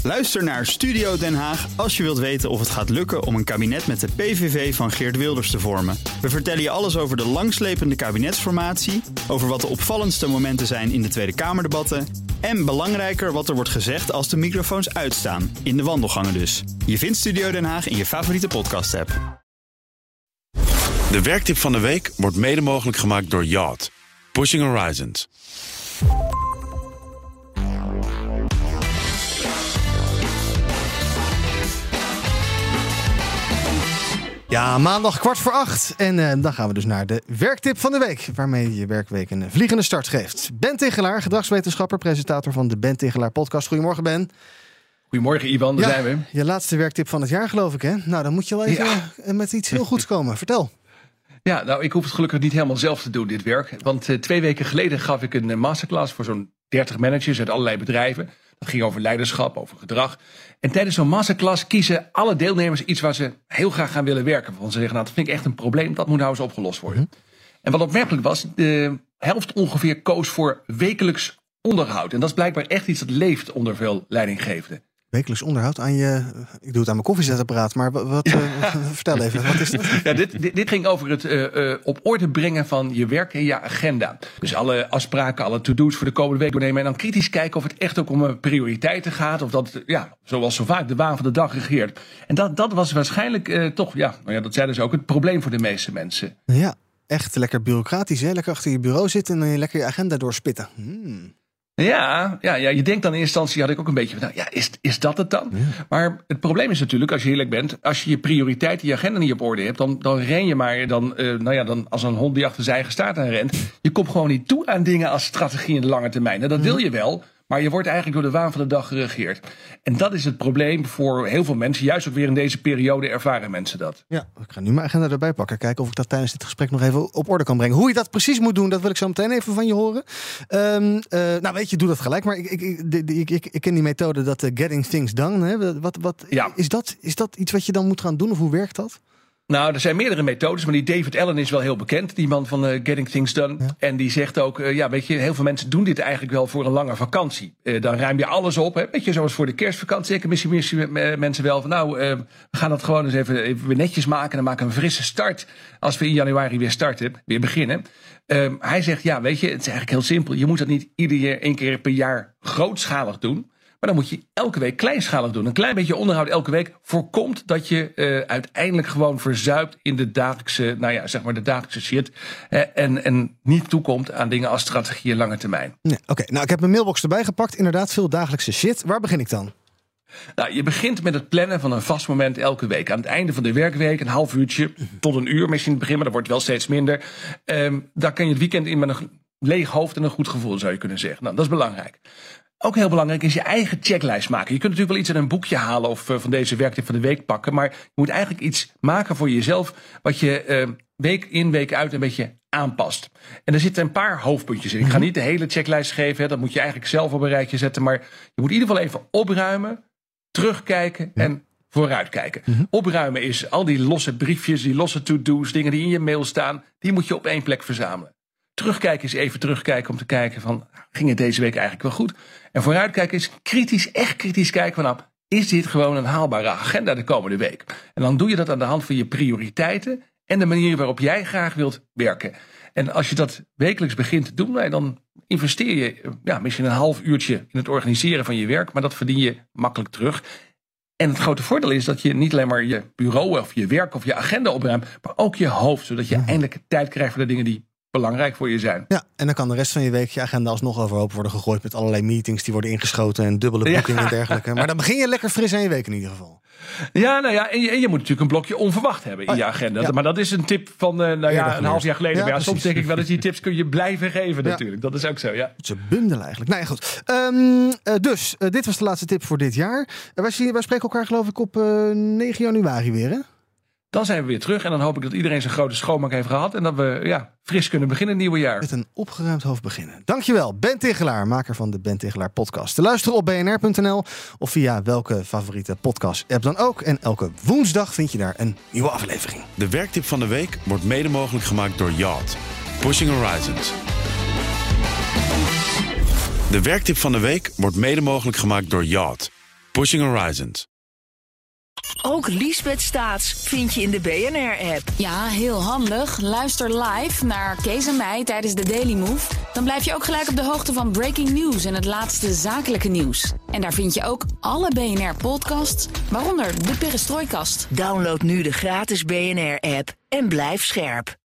Luister naar Studio Den Haag als je wilt weten of het gaat lukken om een kabinet met de PVV van Geert Wilders te vormen. We vertellen je alles over de langslepende kabinetsformatie, over wat de opvallendste momenten zijn in de Tweede Kamerdebatten en belangrijker wat er wordt gezegd als de microfoons uitstaan, in de wandelgangen dus. Je vindt Studio Den Haag in je favoriete podcast-app. De werktip van de week wordt mede mogelijk gemaakt door Yacht. Pushing Horizons. Ja, maandag 7:15. En dan gaan we dus naar de werktip van de week. Waarmee je werkweek een vliegende start geeft. Ben Tichelaar, gedragswetenschapper, presentator van de Ben Tichelaar podcast. Goedemorgen, Ben. Goedemorgen, Ivan. Daar zijn we. Je laatste werktip van het jaar, geloof ik, hè? Nou, dan moet je wel even met iets heel goeds komen. Vertel. Ja, nou, ik hoef het gelukkig niet helemaal zelf te doen, dit werk. Want 2 weken geleden gaf ik een masterclass voor zo'n 30 managers uit allerlei bedrijven. Dat ging over leiderschap, over gedrag. En tijdens zo'n masterclass kiezen alle deelnemers iets waar ze heel graag gaan willen werken. Want ze zeggen, nou, dat vind ik echt een probleem, dat moet nou eens opgelost worden. En wat opmerkelijk was, de helft ongeveer koos voor wekelijks onderhoud. En dat is blijkbaar echt iets dat leeft onder veel leidinggevenden. Wekelijks onderhoud aan je... Ik doe het aan mijn koffiezetapparaat, maar wat vertel even, wat is dat? Ja, dit ging over het op orde brengen van je werk en je agenda. Dus alle afspraken, alle to-do's voor de komende week doornemen. En dan kritisch kijken of het echt ook om prioriteiten gaat. Of dat, zoals zo vaak, de waan van de dag regeert. En dat was waarschijnlijk toch, dat zeiden ze ook, het probleem voor de meeste mensen. Ja, echt lekker bureaucratisch, hè? Lekker achter je bureau zitten en lekker je agenda doorspitten. Ja, je denkt dan in eerste instantie, had ik ook een beetje van, is dat het dan? Ja. Maar het probleem is natuurlijk, als je eerlijk bent, als je je prioriteiten, je agenda niet op orde hebt, dan ren je maar dan als een hond die achter zijn eigen staart aan rent. Je komt gewoon niet toe aan dingen als strategie in de lange termijn. En dat wil je wel, maar je wordt eigenlijk door de waan van de dag geregeerd. En dat is het probleem voor heel veel mensen. Juist ook weer in deze periode ervaren mensen dat. Ja, ik ga nu mijn agenda erbij pakken. Kijken of ik dat tijdens dit gesprek nog even op orde kan brengen. Hoe je dat precies moet doen, dat wil ik zo meteen even van je horen. Nou weet je, doe dat gelijk. Maar ik ken die methode, dat Getting Things Done. Hè? Is dat iets wat je dan moet gaan doen? Of hoe werkt dat? Nou, er zijn meerdere methodes, maar die David Allen is wel heel bekend. Die man van Getting Things Done. Ja. En die zegt ook, weet je, heel veel mensen doen dit eigenlijk wel voor een lange vakantie. Dan ruim je alles op, hè? Beetje zoals voor de kerstvakantie. Ik misschien mensen wel van, we gaan dat gewoon eens even netjes maken. Dan maken we een frisse start als we in januari weer beginnen. Hij zegt, weet je, het is eigenlijk heel simpel. Je moet dat niet één keer per jaar grootschalig doen. Maar dan moet je elke week kleinschalig doen. Een klein beetje onderhoud elke week voorkomt dat je uiteindelijk gewoon verzuipt in de dagelijkse, de dagelijkse shit. En niet toekomt aan dingen als strategie en lange termijn. Nee, Oké, nou ik heb mijn mailbox erbij gepakt. Inderdaad, veel dagelijkse shit. Waar begin ik dan? Nou, je begint met het plannen van een vast moment elke week. Aan het einde van de werkweek, een half uurtje tot een uur misschien in het begin, maar dat wordt wel steeds minder. Daar kan je het weekend in met een leeg hoofd en een goed gevoel, zou je kunnen zeggen. Nou, dat is belangrijk. Ook heel belangrijk is je eigen checklist maken. Je kunt natuurlijk wel iets uit een boekje halen of van deze werktip van de week pakken. Maar je moet eigenlijk iets maken voor jezelf wat je week in, week uit een beetje aanpast. En er zitten een paar hoofdpuntjes in. Ik ga niet de hele checklist geven. Hè. Dat moet je eigenlijk zelf op een rijtje zetten. Maar je moet in ieder geval even opruimen, terugkijken en vooruitkijken. Opruimen is al die losse briefjes, die losse to-do's, dingen die in je mail staan. Die moet je op één plek verzamelen. Terugkijken is even terugkijken om te kijken van, ging het deze week eigenlijk wel goed? En vooruitkijken is echt kritisch kijken van, is dit gewoon een haalbare agenda de komende week? En dan doe je dat aan de hand van je prioriteiten en de manier waarop jij graag wilt werken. En als je dat wekelijks begint te doen, dan investeer je misschien een half uurtje in het organiseren van je werk, maar dat verdien je makkelijk terug. En het grote voordeel is dat je niet alleen maar je bureau of je werk of je agenda opruimt, maar ook je hoofd, zodat je eindelijk tijd krijgt voor de dingen die belangrijk voor je zijn. Ja, en dan kan de rest van je week je agenda alsnog overhoop worden gegooid met allerlei meetings die worden ingeschoten en dubbele boekingen en dergelijke. Maar dan begin je lekker fris aan je week in ieder geval. Ja, en je moet natuurlijk een blokje onverwacht hebben in je agenda. Ja. Maar dat is een tip van een half jaar geleden. Ja, maar soms denk ik wel dat die tips kun je blijven geven natuurlijk. Dat is ook zo, ja. Ze bundelen eigenlijk. Nou ja, goed. Dus, dit was de laatste tip voor dit jaar. Wij spreken elkaar geloof ik op 9 januari weer, hè? Dan zijn we weer terug en dan hoop ik dat iedereen zijn grote schoonmaak heeft gehad. En dat we fris kunnen beginnen het nieuwe jaar. Met een opgeruimd hoofd beginnen. Dankjewel, Ben Tichelaar, maker van de Ben Tichelaar podcast. Te luisteren op bnr.nl of via welke favoriete podcast-app dan ook. En elke woensdag vind je daar een nieuwe aflevering. De werktip van de week wordt mede mogelijk gemaakt door Yacht. Pushing Horizons. De werktip van de week wordt mede mogelijk gemaakt door Yacht. Pushing Horizons. Ook Liesbeth Staats vind je in de BNR-app. Ja, heel handig. Luister live naar Kees en mij tijdens de Daily Move. Dan blijf je ook gelijk op de hoogte van breaking news en het laatste zakelijke nieuws. En daar vind je ook alle BNR-podcasts, waaronder de Perestrooikast. Download nu de gratis BNR-app en blijf scherp.